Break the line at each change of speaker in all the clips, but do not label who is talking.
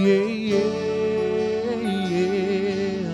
Yeah, yeah, yeah.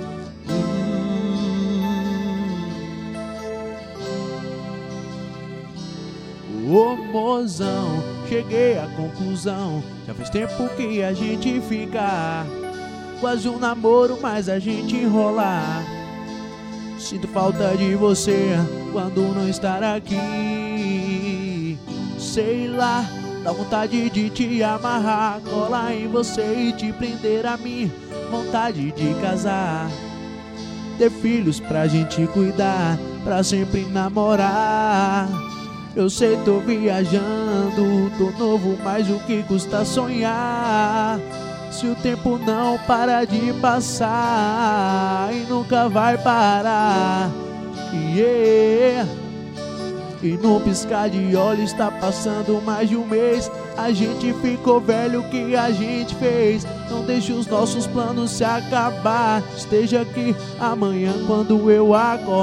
Ô mozão, cheguei à conclusão. Já faz tempo que a gente fica, quase um namoro, mas a gente enrola. Sinto falta de você quando não estar aqui. Sei lá, dá vontade de te amarrar, colar em você e te prender a mim. Vontade de casar, ter filhos pra gente cuidar, pra sempre namorar. Eu sei, tô viajando, tô novo, mas o que custa sonhar? Se o tempo não para de passar e nunca vai parar, yeah. E no piscar de olhos está passando mais de um mês. A gente ficou velho, o que a gente fez? Não deixe os nossos planos se acabar. Esteja aqui amanhã quando eu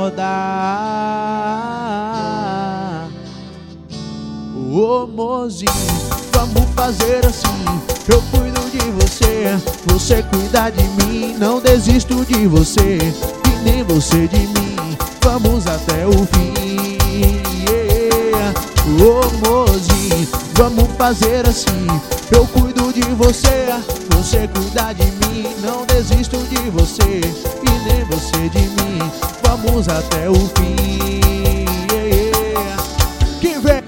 acordar. Ô mozinho, vamos fazer assim. Eu cuido de você, você cuida de mim. Não desisto de você e nem você de mim. Vamos até o fim, yeah. Ô mozinho, vamos fazer assim. Eu cuido de você, você cuida de mim. Não desisto de você e nem você de mim. Vamos até o fim, yeah. Quem vem?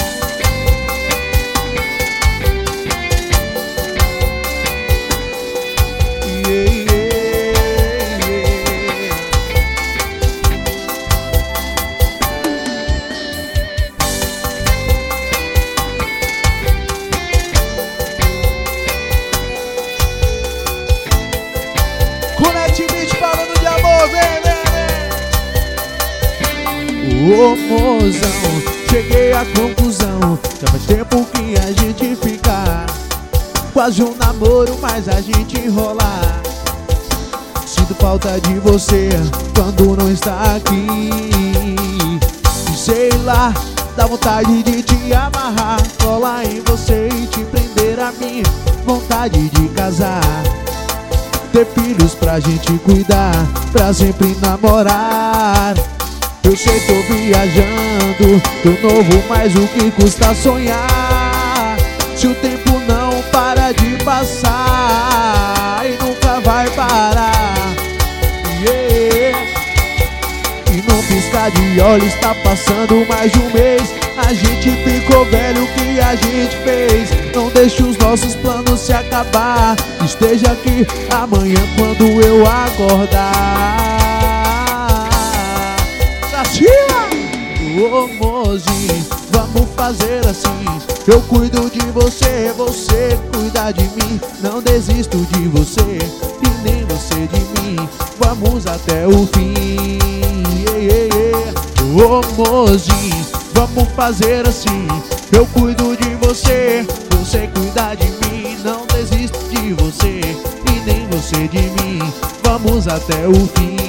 Ô mozão, cheguei à conclusão. Já faz tempo que a gente fica, quase um namoro, mas a gente enrola. Sinto falta de você quando não está aqui. E sei lá, dá vontade de te amarrar, colar em você e te prender a mim. Vontade de casar, ter filhos pra gente cuidar, pra sempre namorar. Eu sei, tô viajando, tô novo, mas o que custa sonhar? Se o tempo não para de passar e nunca vai parar, yeah. E num piscar de olhos tá passando mais de um mês. A gente ficou velho, o que a gente fez? Não deixe os nossos planos se acabar. Esteja aqui amanhã quando eu acordar. Ô mozinho, vamos fazer assim. Eu cuido de você, você cuida de mim. Não desisto de você e nem você de mim. Vamos até o fim, yeah, yeah. Ô mozinho, vamos fazer assim. Eu cuido de você, você cuida de mim. Não desisto de você e nem você de mim. Vamos até o fim.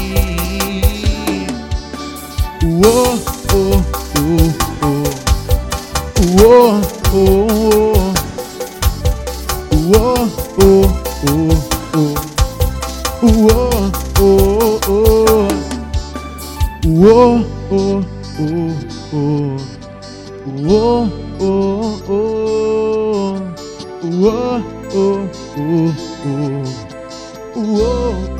Oh, oh, oh, oh. Oh, oh, oh. Oh, oh, oh, oh. Oh, oh, oh. Oh, oh, oh, oh. Oh, oh, oh. Oh, oh, oh, oh. Oh.